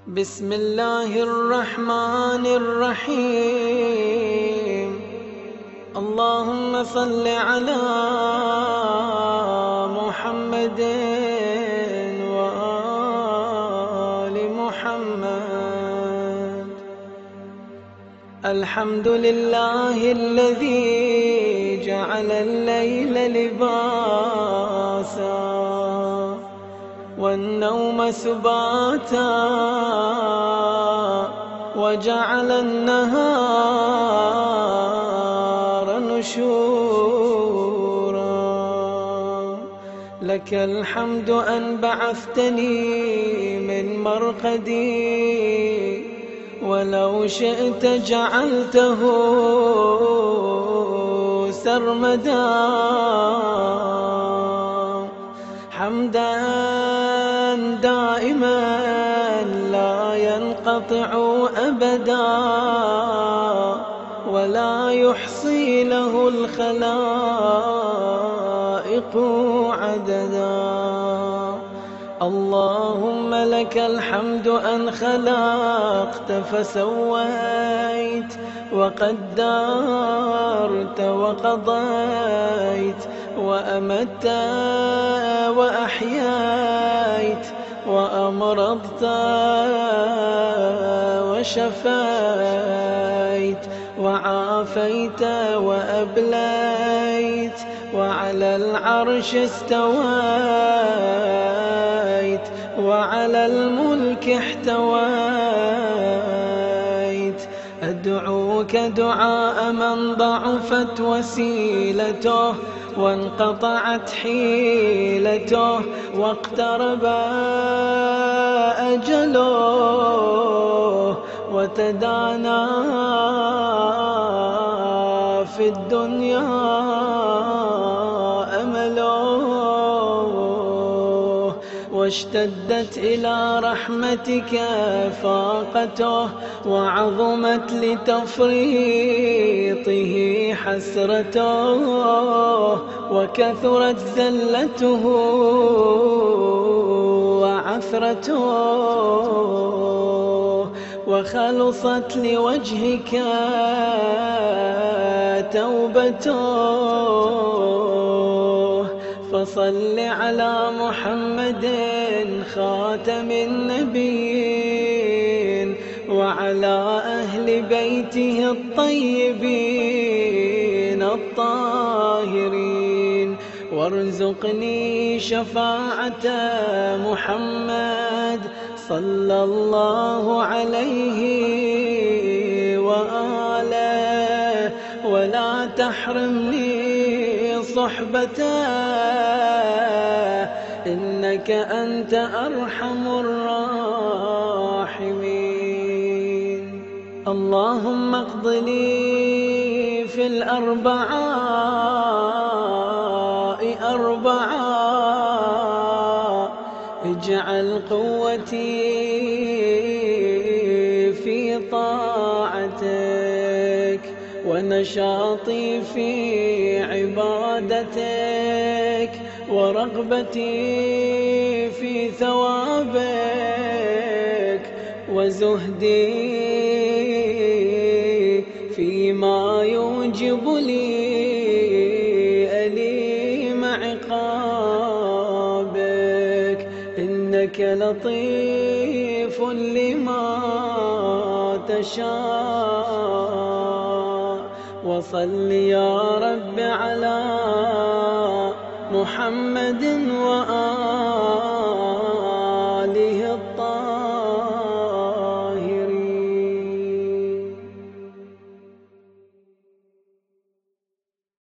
بسم الله الرحمن الرحيم. اللهم صل على محمد وآل محمد. الحمد لله الذي جعل الليل لباسا والنوم سباتا وجعل النهار نشورا. لك الحمد أن بعثتني من مرقدي، ولو شئت جعلته سرمدا. حمدا دائما لا ينقطع أبدا، ولا يحصي له الخلائق عددا. اللهم لك الحمد أن خلقت فسويت، وقدرت وقضيت، وأمت وأحييت، وأمرضت وشفيت، وعافيت وأبليت، وعلى العرش استويت، وعلى الملك احتويت. أدعوك دعاء من ضعفت وسيلته، وانقطعت حيلته، واقترب أجله، وتدانى في الدنيا أمله، واشتدت إلى رحمتك فاقته، وعظمت لتفريطه حسرته، وكثرت زلته وعثرته، وخلصت لوجهك توبته. فصل على محمد خاتم النبيين، وعلى أهل بيته الطيبين الطاهرين، وارزقني شفاعة محمد صلى الله عليه وآله، ولا تحرمني صحبته، إنك أنت أرحم الراحمين. اللهم اقض لي في الأربعاء أربعا، اجعل قوتي في طاعتك، ونشاطي في عبادتك، ورغبتي في ثوابك، وزهدي فيما يوجب لي أليم عقابك، إنك لطيف لما تشاء. وصل يا رب على محمد وآله